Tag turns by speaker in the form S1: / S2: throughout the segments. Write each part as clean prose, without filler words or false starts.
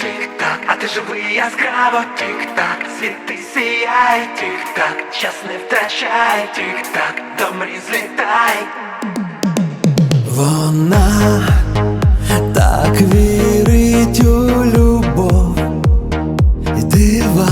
S1: тік-так, а ти живий яскраво, тік-так, світи сіяй, тік-так, час не втрачай, тік-так, до мрій злітай.
S2: Вона так вірить у любов і дива,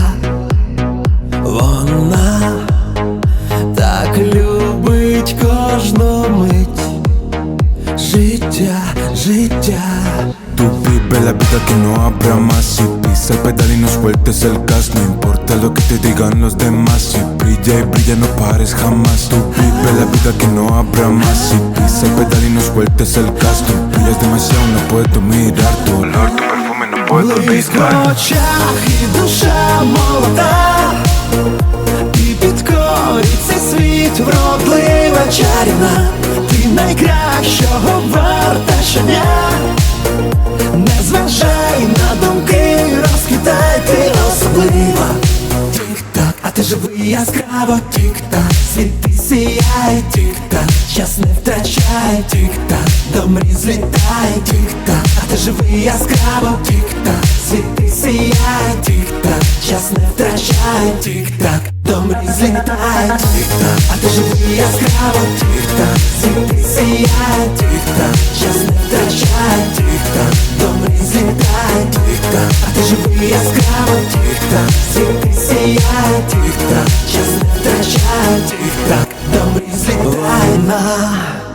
S2: вона так любить кожну мить життя, життя.
S3: Tú vive la vida que no habrá más. Si pisa el pedal y no sueltes el gas, no importa lo que te digan los demás. Si brilla y brilla no pares jamás. Tú vive la vida que no habrá más. Si pisa el pedal y no sueltes el gas, tú brillas demasiado, no puedo mirar tu olor, tu perfume no puedo olvidar.
S2: В очах і душа молода, і підкорить цей світ, вродлива, чарівна. Ти найкращого варта щодня. Не зважай на думки, розкидай, ти особлива. Тік-так, а ти живий яскраво, тік-так, світи сіяй, тік-так, час не втрачай, тік-так, до мрій злітай, тік-так, а ти живий яскраво, тік-так, світи сіяй, тік-так, час не втрачай, тік-так, до мрій злітай, тік-так, а ти живий яскраво, тік-так, світи сіяй, тік-так, час не втрачай, тік-так, до мрій злітай, тік-так, а ти живий яскраво, тік-так, світи сіяй, тік-так, час не втрачай, тік-так, до мрій злітай. Вона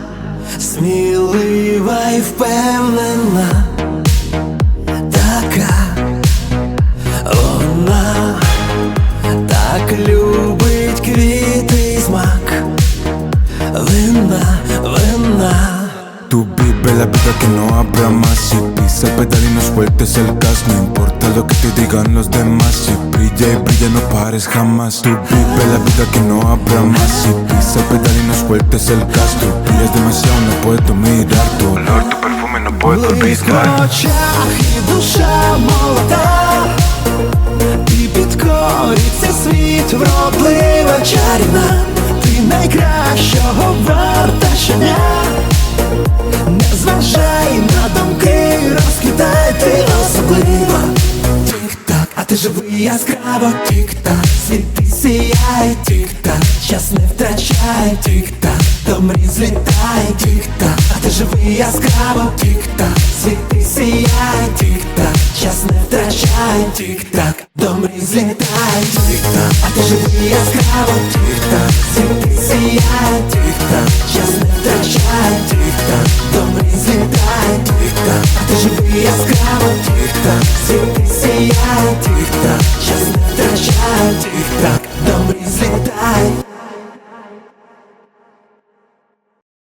S2: смілива і впевнена, така вона так любить квіти й смак, вина, вина.
S3: Tú vive la vida que no habrá más. Si pisa el pedal y no sueltes el gas, no importa lo que te digan los demás. Si brilla y brilla no pares jamás. Tú vive la vida que no habrá más. Si pisa el pedal y no sueltes el gas, tú brillas demasiado, no puedo mirar tu olor, tu perfume no puedo olvidar.
S2: В очах і душа молода, і підкорить цей світ, вродлива, чарівна. Ти найкращого варта щодня. Не зважай на думки, розкидай, ти особлива. Тік-так, а ти живий яскраво, тік-так, світи сіяй, тік-так, час не втрачай, тік-так, до мрій злітай, тік-так, а ти живий яскраво, тік-так, світи сіяй, тік-так, час не втрачай, тік-так, до мрій злітай, тік-так, а ти живий яскраво, тік-так, світи сіяй, тік-так, час не втрачай, тік-так, до мрій злітай, тік-так, а ти живий яскраво, тік-так, світи сіяй, тік-так, час не втрачай, тік-так, до мрій злітай.